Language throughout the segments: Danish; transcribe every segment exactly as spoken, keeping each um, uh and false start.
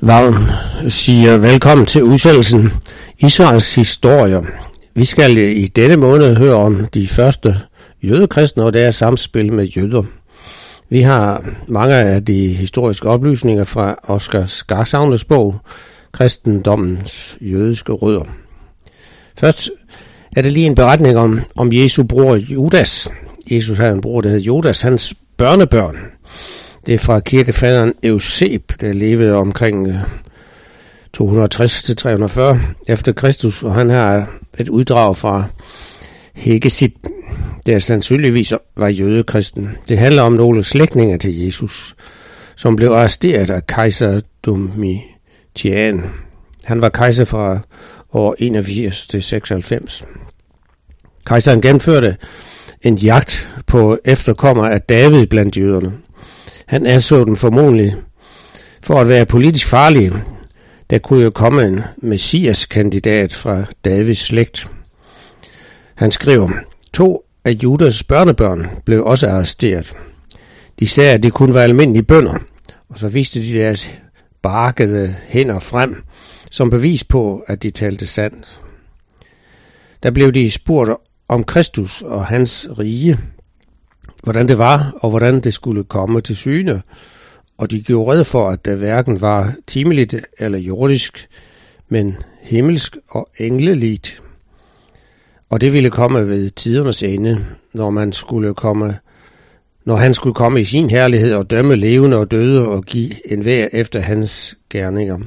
Vagn siger velkommen til udsendelsen Israels historie. Vi skal i denne måned høre om de første jødekristne og deres samspil med jøder. Vi har mange af de historiske oplysninger fra Oscar Skarsavnes bog, Kristendommens jødiske rødder. Først er det lige en beretning om, om Jesu bror Judas. Jesus havde en bror, der hed Judas, hans børnebørn. Det er fra kirkefaderen Euseb, der levede omkring to hundrede og tres til tre hundrede og fyrre efter Kristus, og han har et uddrag fra Hegesipp, der sandsynligvis var jødekristen. Det handler om nogle slægtninge til Jesus, som blev arresteret af kejser Domitian. Han var kejser fra år enogfirs til seksoghalvfems. Kejseren gennemførte en jagt på efterkommere af David blandt jøderne. Han anså den formodentlig for at være politisk farlig. Der kunne jo komme en messias-kandidat fra Davids slægt. Han skriver, to af Judas børnebørn blev også arresteret. De sagde, at de kun var almindelige bønder, og så viste de deres barkede hænder frem, som bevis på, at de talte sandt. Der blev de spurgt om Kristus og hans rige, hvordan det var, og hvordan det skulle komme til syne, og de gjorde rede for, at det hverken var timeligt eller jordisk, men himmelsk og engleligt. Og det ville komme ved tidernes ende, når man skulle komme, når han skulle komme i sin herlighed og dømme levende og døde og give enhver efter hans gerninger.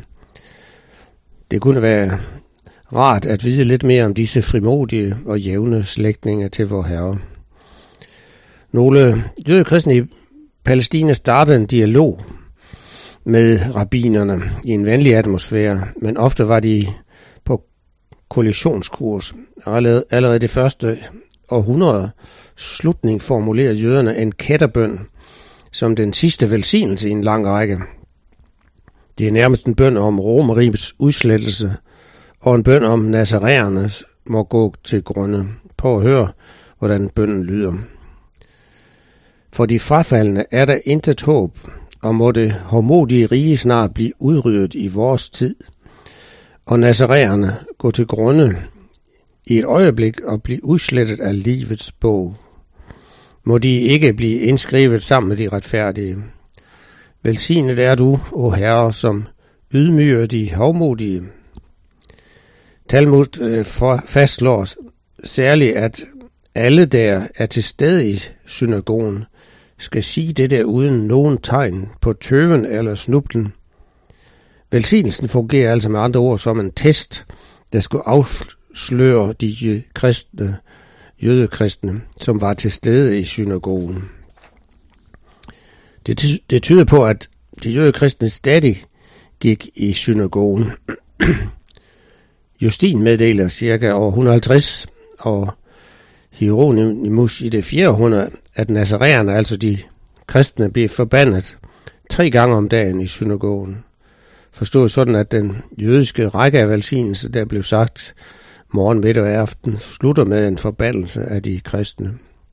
Det kunne være rart at vide lidt mere om disse frimodige og jævne slægtninge til vor Herre. Nogle jødekristne i Palæstina startede en dialog med rabbinerne i en venlig atmosfære, men ofte var de på kollisionskurs. Allerede, allerede det første århundrede slutning formulerede jøderne en kætterbøn som den sidste velsignelse i en lang række. Det er nærmest en bøn om Romerrigets udslettelse og en bøn om nazaræerne må gå til grunde. Prøv at høre, hvordan bønnen lyder. For de frafaldne er der intet håb, og må det hårdmodige rige snart blive udryddet i vores tid, og nazaræerne gå til grunde i et øjeblik og blive udslettet af livets bog. Må de ikke blive indskrevet sammen med de retfærdige. Velsignet er du, o Herre, som ydmyger de hårdmodige. Talmud øh, fastslår særligt, at alle, der er til stede i synagogen, skal sige det der uden nogen tegn på tøven eller snublen. Velsignelsen fungerer altså med andre ord som en test, der skulle afsløre de kristne, jødekristne, som var til stede i synagogen. Det, ty- det tyder på, at de jødekristne stadig gik i synagogen. Justin meddeler cirka år et hundrede og halvtreds, og Hieronymus i det fjerde århundrede, at nazaræerne, altså de kristne, blev forbandet tre gange om dagen i synagogen. Forstået sådan, at den jødiske række af velsignelse, der blev sagt morgen, middag og aften, slutter med en forbandelse af de kristne.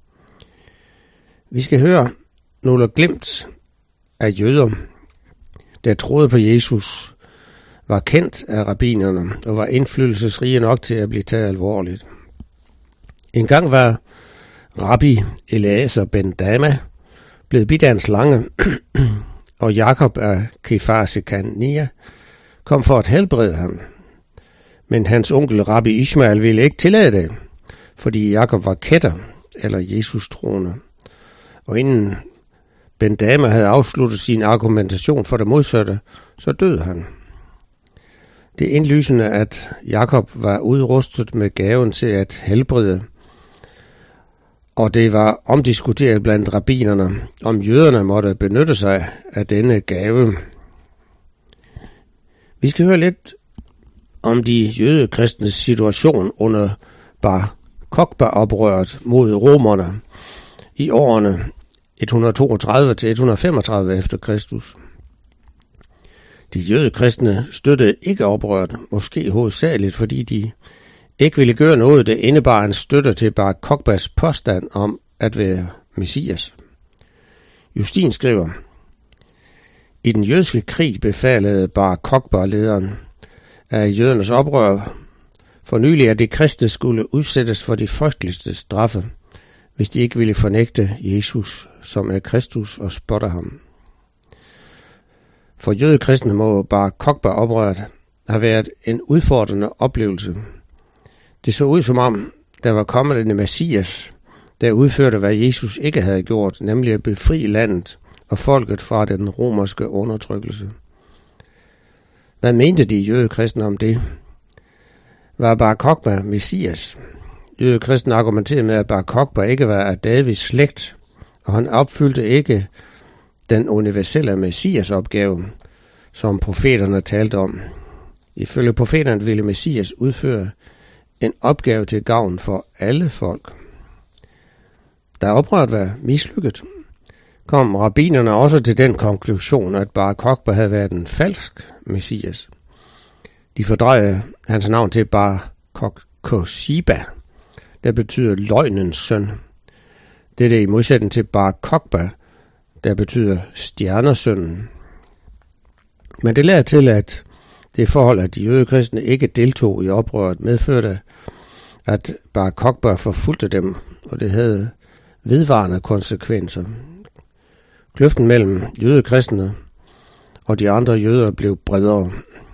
Vi skal høre nogle glimt af jøder, der troede på Jesus, var kendt af rabbinerne og var indflydelsesrige nok til at blive taget alvorligt. En gang var rabbi Eliezer ben Dama blevet bidt af en slange, og Jakob af Kefar Sekania kom for at helbrede ham. Men hans onkel rabbi Ishmael ville ikke tillade det, fordi Jakob var kætter eller Jesus troende. Og inden ben Dama havde afsluttet sin argumentation for det modsatte, så døde han. Det er indlysende, at Jakob var udrustet med gaven til at helbrede, og det var omdiskuteret blandt rabbinerne, om jøderne måtte benytte sig af denne gave. Vi skal høre lidt om de jødekristnes situation under Bar Kokhba-oprøret mod romerne i årene et hundrede og toogtredive til et hundrede og femogtredive efter Kristus. De jødekristne støttede ikke oprøret, måske hovedsageligt fordi de ikke ville gøre noget, der indebar en støtte til Bar Kokhbas påstand om at være Messias. Justin skriver, I den jødiske krig befalede Bar Kokhba, lederen af jødernes oprør, for nylig, at de kristne skulle udsættes for de frygteligste straffe, hvis de ikke ville fornægte Jesus, som er Kristus, og spotte ham. For jødekristne må Bar Kokhba oprøret have været en udfordrende oplevelse. Det så ud som om, der var kommet en messias, der udførte, hvad Jesus ikke havde gjort, nemlig at befri landet og folket fra den romerske undertrykkelse. Hvad mente de jødekristne om det? Var Bar Kokhba messias? Jødekristne argumenterede med, at Bar Kokhba ikke var af Davids slægt, og han opfyldte ikke den universelle messias opgave, som profeterne talte om. Ifølge profeterne ville messias udføre en opgave til gavn for alle folk. Da oprøret var mislykket, kom rabbinerne også til den konklusion, at Bar Kokhba havde været en falsk messias. De fordrejede hans navn til Bar Kokhba, der betyder løgnens søn. Dette er i modsætning til Bar Kokhba, der betyder stjernesønnen. Men det lader til, at det forhold, at de jødekristne ikke deltog i oprøret, medførte, at Bar Kokhba forfulgte dem, og det havde vedvarende konsekvenser. Kløften mellem jødekristne og de andre jøder blev bredere.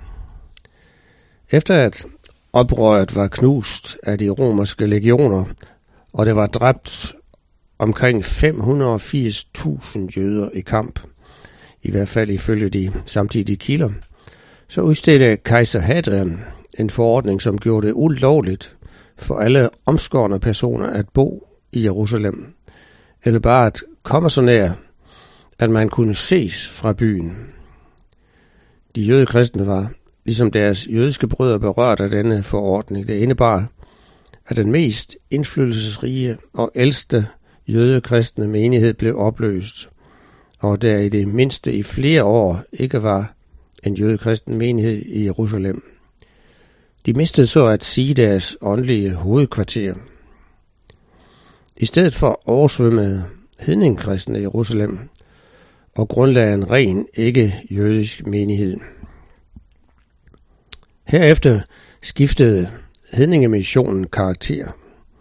Efter at oprøret var knust af de romerske legioner, og det var dræbt omkring fem hundrede og firs tusind jøder i kamp, i hvert fald ifølge de samtidige kilder, så udstedte kejser Hadrian en forordning, som gjorde det ulovligt for alle omskårne personer at bo i Jerusalem, eller bare at komme så nær, at man kunne ses fra byen. De jødekristne var, ligesom deres jødiske brødre, berørt af denne forordning. Det indebar, at den mest indflydelsesrige og ældste jødekristne menighed blev opløst, og der i det mindste i flere år ikke var en jødekristen menighed i Jerusalem. De mistede så at sige deres åndelige hovedkvarter. I stedet for oversvømmede hedningekristne i Jerusalem og grundlagde en ren ikke-jødisk menighed. Herefter skiftede hedningemissionen karakter.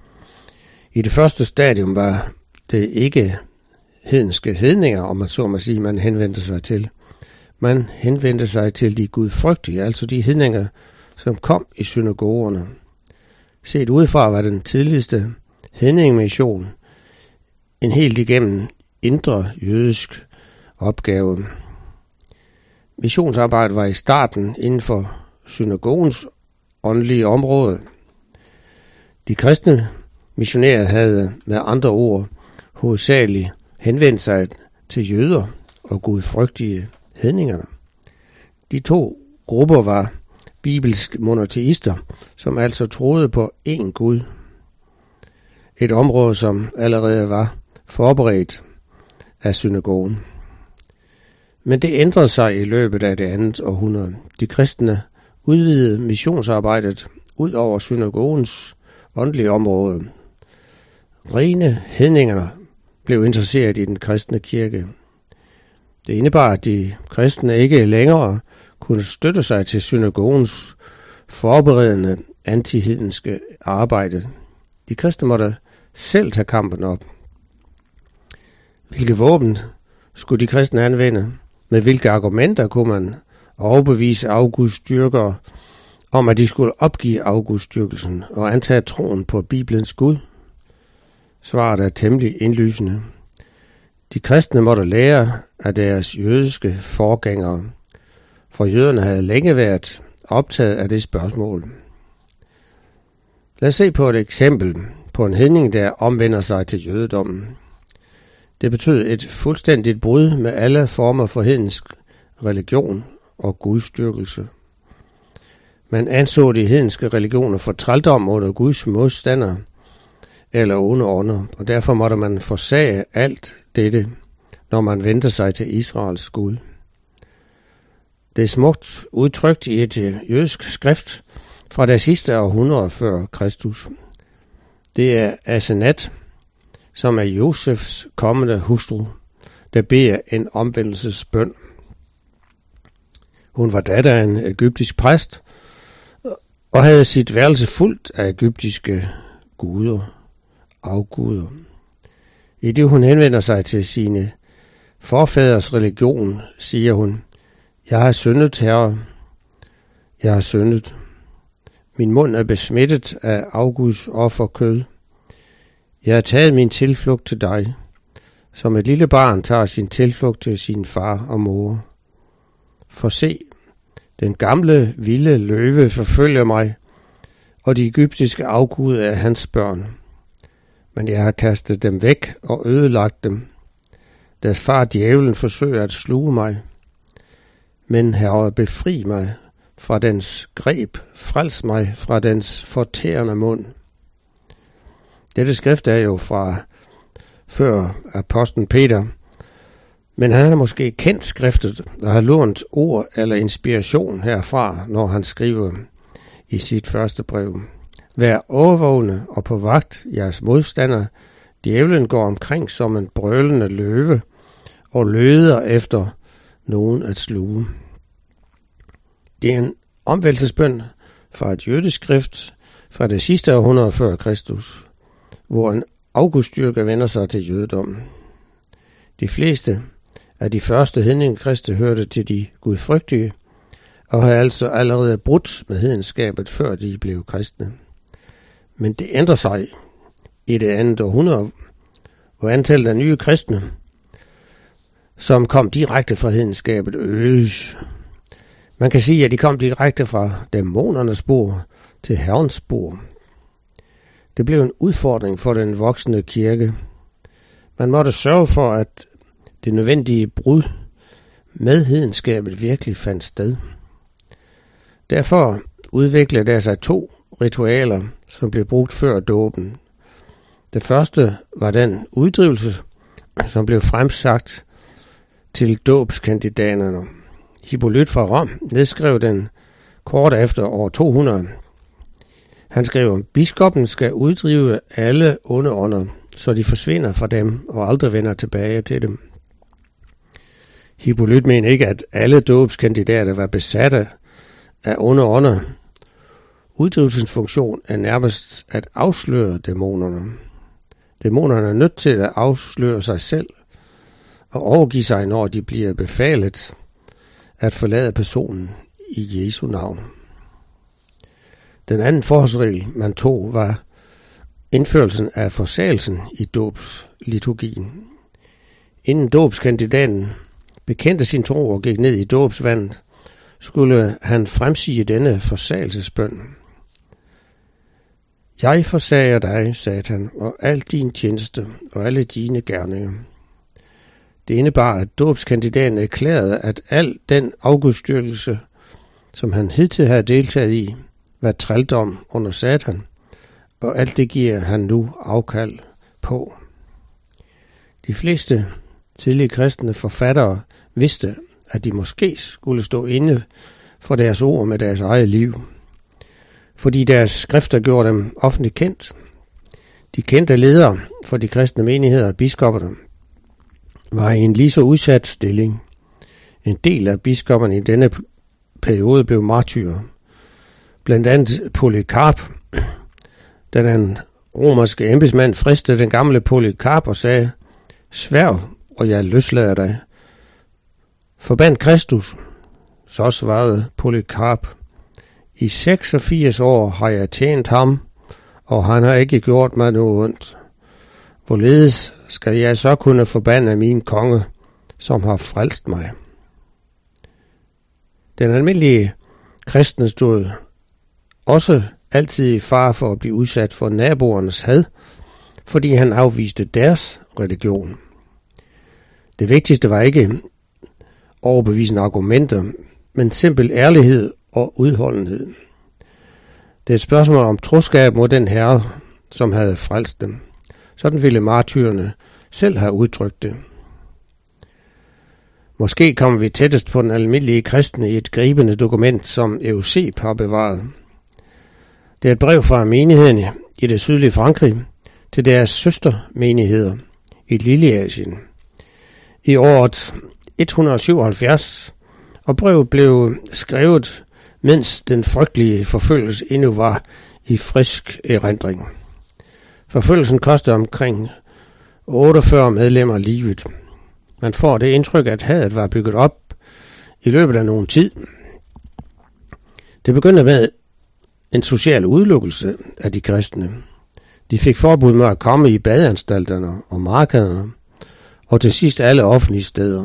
I det første stadium var det ikke hedenske hedninger, om man så må sige, man henvendte sig til. Man henvendte sig til de gudfrygtige, altså de hedninger, som kom i synagogerne. Set udefra var den tidligste hedningemission en helt igennem indre jødisk opgave. Missionsarbejdet var i starten inden for synagogens åndelige område. De kristne missionærer havde med andre ord hovedsageligt henvendt sig til jøder og gudfrygtige hedningerne. De to grupper var bibelske monoteister, som altså troede på én Gud. Et område, som allerede var forberedt af synagogen. Men det ændrede sig i løbet af det andet århundrede. De kristne udvidede missionsarbejdet ud over synagogens åndelige område. Rene hedningerne blev interesseret i den kristne kirke. Det indebar, at de kristne ikke længere kunne støtte sig til synagogens forberedende antihedenske arbejde. De kristne måtte selv tage kampen op. Hvilke våben skulle de kristne anvende? Med hvilke argumenter kunne man overbevise afgudstyrkere om, at de skulle opgive afgudstyrkelsen og antage troen på Bibelens Gud? Svaret er temmelig indlysende. De kristne måtte lære af deres jødiske forgængere, for jøderne havde længe været optaget af det spørgsmål. Lad os se på et eksempel på en hedning, der omvender sig til jødedommen. Det betød et fuldstændigt brud med alle former for hedensk religion og gudstyrkelse. Man anså de hedenske religioner for trældom under Guds modstander eller onde ånder, og derfor måtte man forsage alt dette, når man vendte sig til Israels Gud. Det er smukt udtrykt i et jødisk skrift fra det sidste århundrede før Kristus. Det er Asenat, som er Josefs kommende hustru, der beder en omvendelsesbøn. Hun var datter af en egyptisk præst og havde sit værelse fuldt af egyptiske guder, afguder. I det hun henvender sig til sine forfædres religion, siger hun: Jeg har syndet, Herre. Jeg har syndet. Min mund er besmittet af afguds offerkød. Jeg har taget min tilflugt til dig, som et lille barn tager sin tilflugt til sin far og mor. For se, den gamle, vilde løve forfølger mig, og de egyptiske afguder er hans børn. Men jeg har kastet dem væk og ødelagt dem. Deres far djævlen forsøger at sluge mig. Men Herre, befri mig fra dens greb, frels mig fra dens fortærende mund. Dette skrift er jo fra før apostlen Peter, men han har måske kendt skriftet og har lånt ord eller inspiration herfra, når han skriver i sit første brev: Vær overvågne og på vagt, jeres modstander. Djævlen går omkring som en brølende løve og løder efter nogen at sluge. Det er en omvæltelsesbøn fra et jødisk skrift fra det sidste århundrede før Kristus, hvor en afgudstyrker vender sig til jødedommen. De fleste af de første hedningekristne hørte til de gudfrygtige, og havde altså allerede brudt med hedenskabet, før de blev kristne. Men det ændrer sig i det andet århundrede, hvor antallet af nye kristne, som kom direkte fra hedenskabet, øges. Man kan sige, at de kom direkte fra dæmonernes spor til Herrens spor. Det blev en udfordring for den voksne kirke. Man måtte sørge for, at det nødvendige brud med hedenskabet virkelig fandt sted. Derfor udviklede der sig to ritualer, som blev brugt før dåben. Det første var den uddrivelse, som blev fremsagt til dåbskandidaterne. Hippolyt fra Rom nedskrev den kort efter år to hundrede. Han skrev: Biskoppen skal uddrive alle onde ånder, så de forsvinder fra dem og aldrig vender tilbage til dem. Hippolyt mener ikke, at alle dåbskandidater var besatte af onde ånder. Uddrivelsens funktion er nærmest at afsløre dæmonerne. Dæmonerne er nødt til at afsløre sig selv og overgive sig, når de bliver befalet at forlade personen i Jesu navn. Den anden forholdsregel, man tog, var indførelsen af forsagelsen i dåbsliturgien. Inden dåbskandidaten bekendte sin tro og gik ned i dåbsvandet, skulle han fremsige denne forsagelsesbøn. Jeg forsager dig, Satan, og al din tjeneste og alle dine gerninger. Det indebar, at dåbskandidaten erklærede, at al den afgudstyrkelse, som han hidtil havde deltaget i, var trældom under Satan, og alt det giver han nu afkald på. De fleste tidlige kristne forfattere vidste, at de måske skulle stå inde for deres ord med deres eget liv, fordi deres skrifter gjorde dem offentligt kendt. De kendte ledere for de kristne menigheder og biskopperne var i en lige så udsat stilling. En del af biskopperne i denne periode blev martyrer. Blandt andet Polycarp, da den romerske embedsmand fristede den gamle Polycarp og sagde: Sværg, og jeg løslader dig. Forband Kristus. Så svarede Polycarp: I seksogfirs år har jeg tjent ham, og han har ikke gjort mig noget ondt. Hvorledes skal jeg så kunne forbande min konge, som har frelst mig? Den almindelige kristne stod også altid i fare for at blive udsat for naboernes had, fordi han afviste deres religion. Det vigtigste var ikke overbevisende argumenter, men simpel ærlighed og udholdenhed. Det er et spørgsmål om troskab mod den herre, som havde frelst dem. Sådan ville martyrerne selv have udtrykt det. Måske kommer vi tættest på den almindelige kristne i et gribende dokument, som Euseb har bevaret. Det er et brev fra menigheden i det sydlige Frankrig til deres søstermenigheder i Lilleasien. I året et hundrede syvoghalvfjerds og brevet blev skrevet, mens den frygtelige forfølgelse endnu var i frisk erindring. Forfølgelsen kostede omkring otteogfyrre medlemmer livet. Man får det indtryk, at hadet var bygget op i løbet af nogen tid. Det begyndte med en social udelukkelse af de kristne. De fik forbud med at komme i badeanstalterne og markederne, og til sidst alle offentlige steder.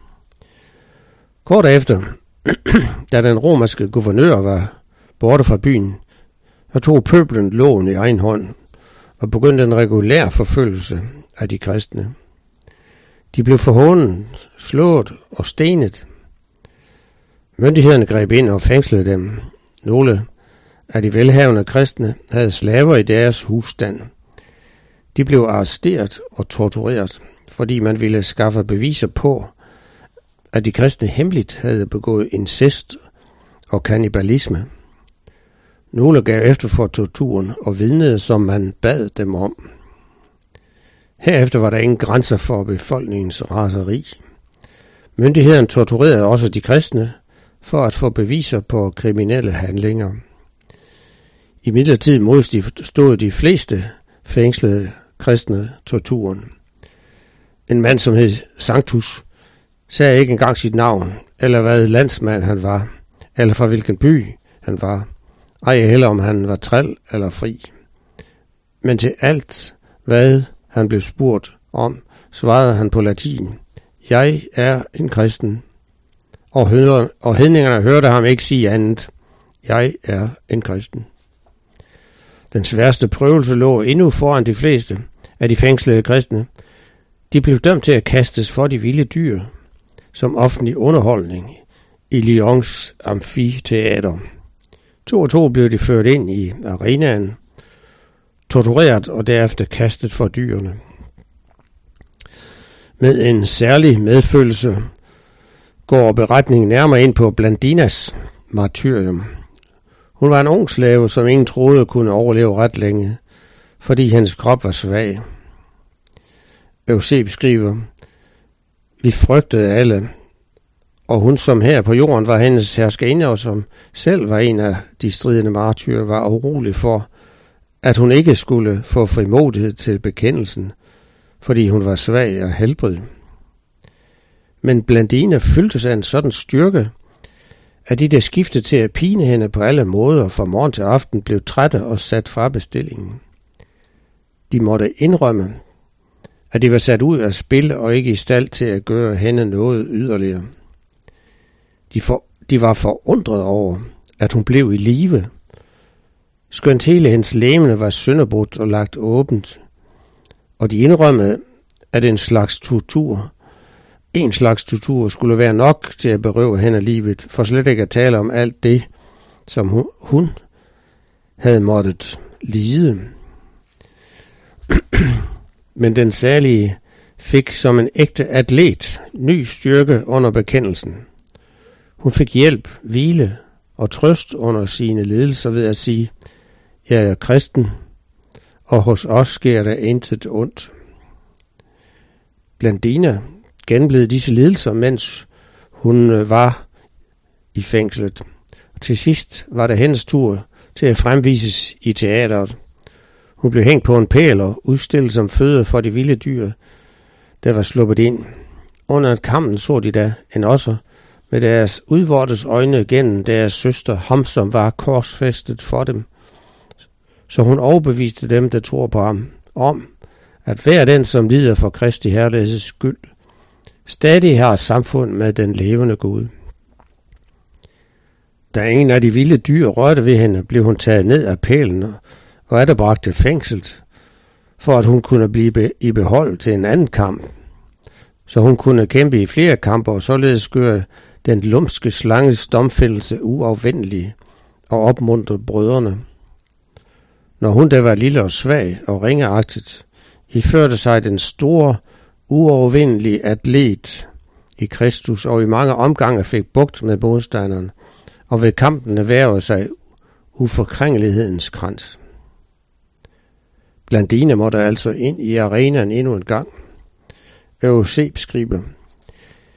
Kort efter, da den romerske guvernør var borte fra byen, så tog pøblen loven i egen hånd og begyndte en regulær forfølgelse af de kristne. De blev forhånet, slået og stenet. Myndighederne greb ind og fængslede dem. Nogle af de velhavende kristne havde slaver i deres husstand. De blev arresteret og tortureret, fordi man ville skaffe beviser på, at de kristne hemmeligt havde begået incest og kannibalisme. Nogle gav efter for torturen og vidnede, som man bad dem om. Herefter var der ingen grænser for befolkningens raseri. Myndighederne torturerede også de kristne for at få beviser på kriminelle handlinger. I midlertid modstod de fleste fængslede kristne torturen. En mand, som hed Sanctus, sagde ikke engang sit navn, eller hvad landsmand han var, eller fra hvilken by han var, ej heller om han var træl eller fri. Men til alt, hvad han blev spurgt om, svarede han på latin: Jeg er en kristen. Og, hører, og hedningerne hørte ham ikke sige andet: Jeg er en kristen. Den sværeste prøvelse lå endnu foran de fleste af de fængslede kristne. De blev dømt til at kastes for de vilde dyr som offentlig underholdning i Lyons amfiteater. To og to blev de ført ind i arenaen, tortureret og derefter kastet for dyrene. Med en særlig medfølelse går beretningen nærmere ind på Blandinas martyrium. Hun var en ung slave, som ingen troede kunne overleve ret længe, fordi hendes krop var svag. Euseb skriver: Vi frygtede alle, og hun som her på jorden var hendes herskerinde, og som selv var en af de stridende martyrer, var urolig for, at hun ikke skulle få frimodighed til bekendelsen, fordi hun var svag og helbred. Men Blandina fyldtes af en sådan styrke, at de, der skiftede til at pine hende på alle måder fra morgen til aften, blev trætte og sat fra bestillingen. De måtte indrømme, at de var sat ud af spil og ikke i stand til at gøre hende noget yderligere. De, for, de var forundret over, at hun blev i live, skønt hele hendes legeme var sønderbrudt og lagt åbent, og de indrømmede, at en slags tortur, en slags tortur skulle være nok til at berøve hende livet, for slet ikke at tale om alt det, som hun, hun havde måttet lide. Men den særlige fik som en ægte atlet ny styrke under bekendelsen. Hun fik hjælp, hvile og trøst under sine lidelser ved at sige: Jeg er kristen, og hos os sker der intet ondt. Blandina gennemled disse lidelser, mens hun var i fængslet. Til sidst var det hendes tur til at fremvises i teateret. Hun blev hængt på en pæl og udstillet som føde for de vilde dyr, der var sluppet ind. Under kampen så de da en osser med deres udvortes øjne gennem deres søster, ham som var korsfæstet for dem. Så hun overbeviste dem, der tror på ham, om, at hver den, som lider for Kristi herligheds skyld, stadig har samfund med den levende Gud. Da en af de vilde dyr rørte ved hende, blev hun taget ned af pælen og atterbragt til fængslet, for at hun kunne blive i behold til en anden kamp, så hun kunne kæmpe i flere kampe og således gøre den lumske slanges domfældelse uafvendelig og opmuntre brødrene. Når hun der var lille og svag og ringeagtigt, iførte sig den store, uovervindelige atlet i Kristus og i mange omgange fik bugt med modstanderen, og ved kampen erhvervede sig uforkrængelighedens krans. Blandina måtte altså ind i arenaen endnu en gang. Euseb skriver: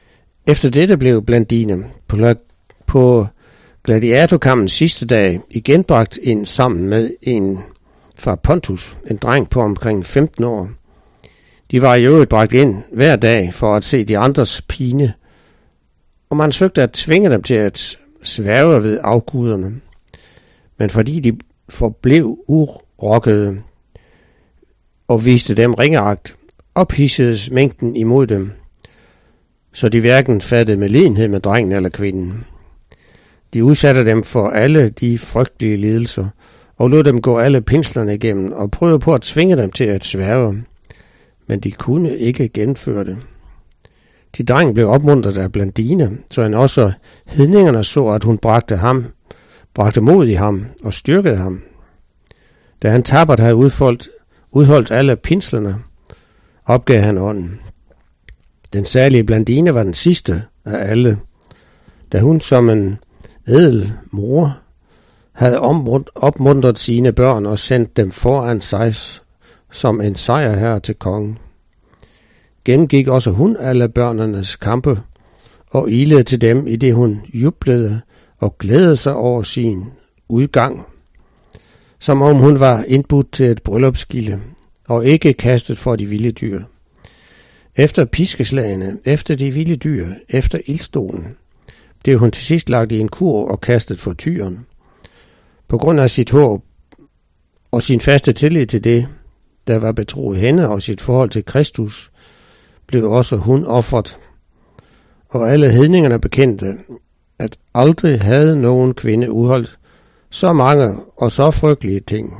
Efter dette blev Blandine på, på gladiatorkampens sidste dag igen bragt ind sammen med en fra Pontus, en dreng på omkring femten år. De var i øvrigt bragt ind hver dag for at se de andres pine, og man søgte at tvinge dem til at sværge ved afguderne. Men fordi de forblev urokkede og viste dem ringeagt, ophidsedes mængden imod dem, så de hverken fattede medlidenhed med drengen eller kvinden. De udsatte dem for alle de frygtelige lidelser, og lod dem gå alle pinslerne igennem og prøvede på at tvinge dem til at sværge, men de kunne ikke gennemføre det. De dreng blev opmuntret af Blandine, så han også hedningerne så, at hun bragte ham, bragte mod i ham og styrkede ham. Da han tappert havde udfoldt, udholdt alle pinslerne, opgav han ånden. Den særlige Blandine var den sidste af alle, da hun som en ædel mor havde opmuntret sine børn og sendt dem foran sig som en sejrherre til kongen. Gennemgik også hun alle børnenes kampe og ilede til dem, i det hun jublede og glædede sig over sin udgang, som om hun var indbudt til et bryllupsgilde og ikke kastet for de vilde dyr. Efter piskeslagene, efter de vilde dyr, efter ildstolen, blev hun til sidst lagt i en kur og kastet for tyren. På grund af sit håb og sin faste tillid til det, der var betroet hende og sit forhold til Kristus, blev også hun offret. Og alle hedningerne bekendte, at aldrig havde nogen kvinde udholdt så mange og så frygtelige ting.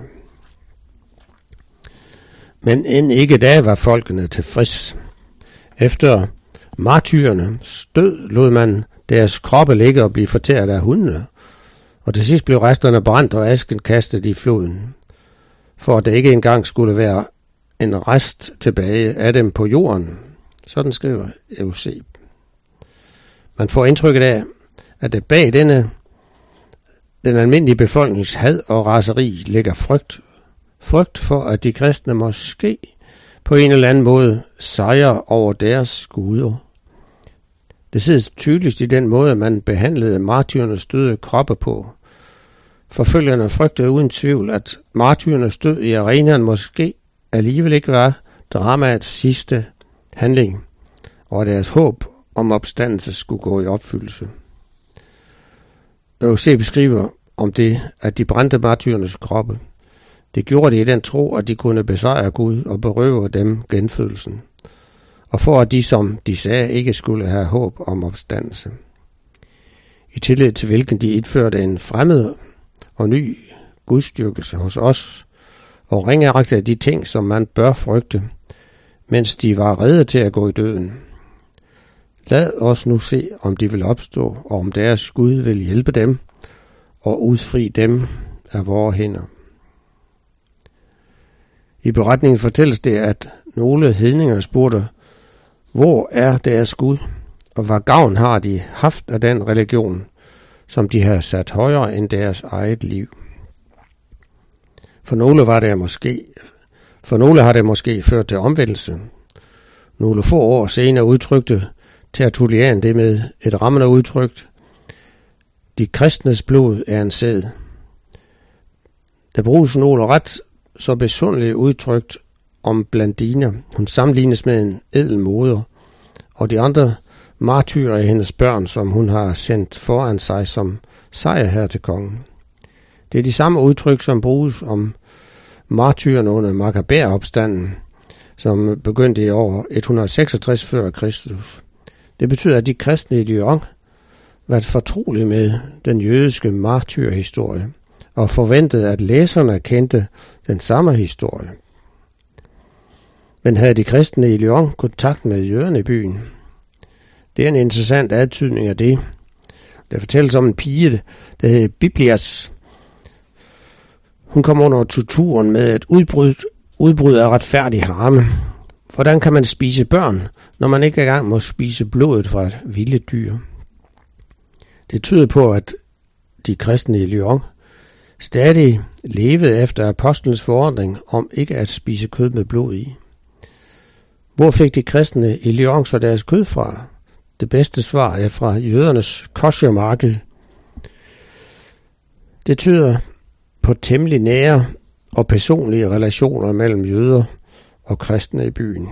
Men end ikke da var folkene tilfreds. Efter martyrernes død lod man deres kroppe ligge og blive fortæret af hundene, og til sidst blev resterne brændt og asken kastet i floden, for at der ikke engang skulle være en rest tilbage af dem på jorden. Sådan skriver Euseb. Man får indtrykket af, at det bag denne, den almindelige befolknings had og raseri ligger frygt. Frygt for, at de kristne måske på en eller anden måde sejrer over deres guder. Det sidder tydeligst i den måde, man behandlede martyrernes døde kroppe på. Forfølgerne frygtede uden tvivl, at martyrernes død i arenaen måske alligevel ikke var dramaets sidste handling, og deres håb om opstandelse skulle gå i opfyldelse. Euseb beskriver om det, at de brændte martyrernes kroppe. Det gjorde de i den tro, at de kunne besejre Gud og berøve dem genfødelsen, og for at de, som de sagde, ikke skulle have håb om opstandelse. I tillid til hvilken de indførte en fremmed og ny gudstyrkelse hos os, og ringeagtede af de ting, som man bør frygte, mens de var rede til at gå i døden. Lad os nu se, om de vil opstå, og om deres Gud vil hjælpe dem og udfri dem af vore hænder. I beretningen fortælles det, at nogle hedninger spurgte, hvor er deres Gud, og hvad gavn har de haft af den religion, som de har sat højere end deres eget liv. For nogle var det måske, for nogle har det måske ført til omvendelse. Nogle få år senere udtrykte Tertullian det med et rammende udtryk: de kristnes blod er en sæd. Der bruges nogle ret så besynderligt udtrykt om Blandine. Hun sammenlignes med en ædel moder, og de andre martyrer af hendes børn, som hun har sendt foran sig som sejrherre til kongen. Det er de samme udtryk, som bruges om martyrerne under Makkabæeropstanden, som begyndte i år et hundrede og seksogtres før Kristus. Det betyder, at de kristne i Lyon var fortrolige med den jødiske martyrhistorie, og forventede, at læserne kendte den samme historie. Men havde de kristne i Lyon kontakt med jøderne i byen? Det er en interessant antydning af det. Der fortælles om en pige, der hed Biblias. Hun kom under torturen med et udbrud, udbrud af retfærdig harme. Hvordan kan man spise børn, når man ikke engang må spise blodet fra et vilde dyr? Det tyder på, at de kristne i Lyon stadig levede efter apostlens forordring om ikke at spise kød med blod i. Hvor fik de kristne i Lyon så deres kød fra? Det bedste svar er fra jødernes koshermarked. Det tyder på temmelig nære og personlige relationer mellem jøder og kristne i byen.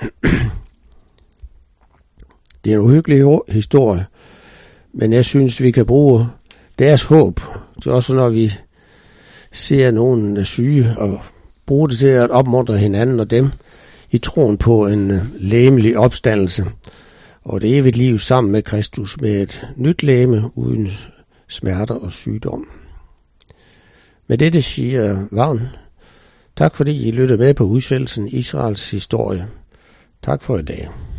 Det er en uhyggelig historie, men jeg synes, vi kan bruge deres håb, så også når vi ser nogen syge, og bruge det til at opmuntre hinanden og dem i troen på en legemlig opstandelse og det evigt liv sammen med Kristus med et nyt legeme uden smerter og sygdom. Med dette siger Vagn, tak fordi I lyttede med på udsendelsen Israels historie. Tak for i dag.